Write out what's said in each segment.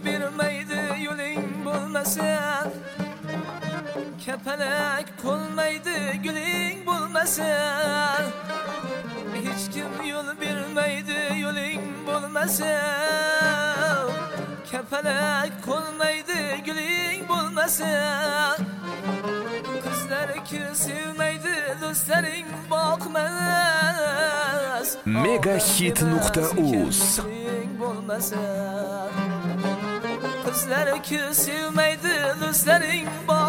bermaydi yo'ling bo'lmasa, kapalak qo'lmaydi guling bo'lmasa, hech kim yo'l bermaydi yo'ling bo'lmasa, kapalak qo'lmaydi guling bo'lmasa, qizlarki sevmaydi do'stlaring boqmas. Megahit.uz qizlarki sevmaydi do'stlaring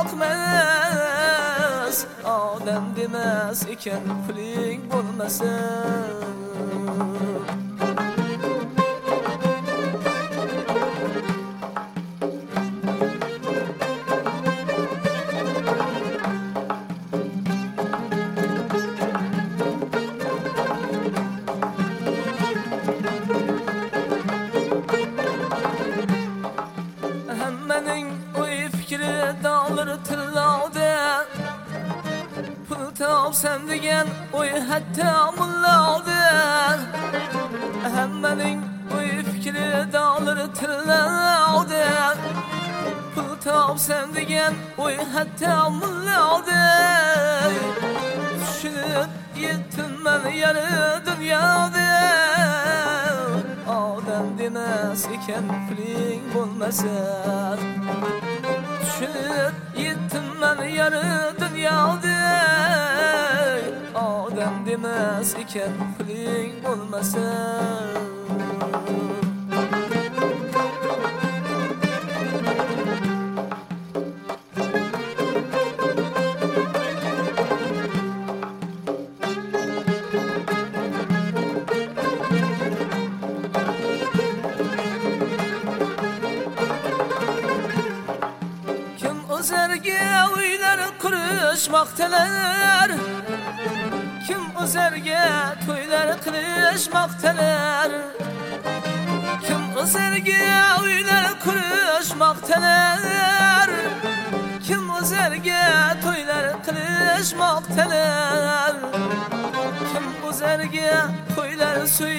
boqmas. Odam demas ekan puling bo'lmasa. Hammaning o'y fikri da'lir tillovda, pul topsam degan o'y hatto mullovda. Hammaning o'y fikri da'lir tillovda, pul topsam degan o'y hatto mullovda. Tushunib yetdim yarı dunyoda, odam demas ekan puling bo'lmasa. Tushunib yetdim yarı dunyoda, odam demas ekan puling bo'lmasa. O'zarga uylar qurishmoqdalar, kim o'zarga to'ylar qilishmoqdalar, kim o'zarga uylar qurishmoqdalar, kim o'zarga to'ylar qilishmoqdalar, kim o'zarga to'ylar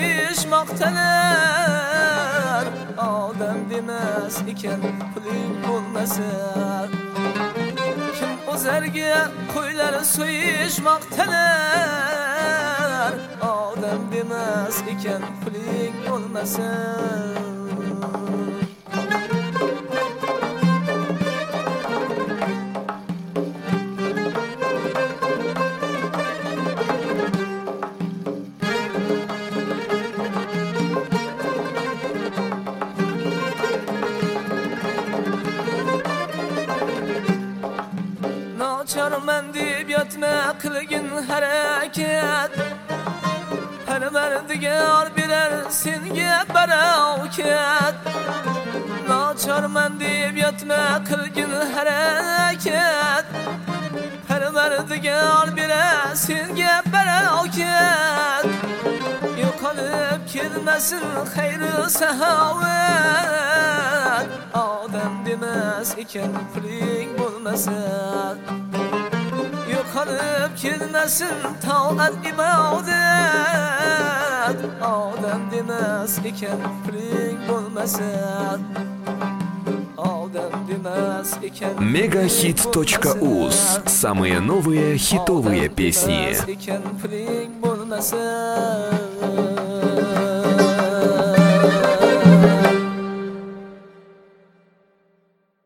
so'yishmoqdalar. Odam demas ekan puling bo'lmasa, kim o'zarga qo'ylar so'yishmoqdalar. Odam demas ekan puling bo'lmasa. Chorman deb yotma qilgin harakat, har mardigar berar senga barokat. Nochorman deb yotma qilgin harakat, har mardigar berar senga barokat. Yo'qolib kelmasin xayri saxovat, odam demas ekan puling bo'lmasa. Yo'qolib kelmasin toat ibodat, odam demas ekan puling bo'lmasa. Odam demas ekan. Megahit.uz. Самые новые хитовые песни. Puling bo'lmasa.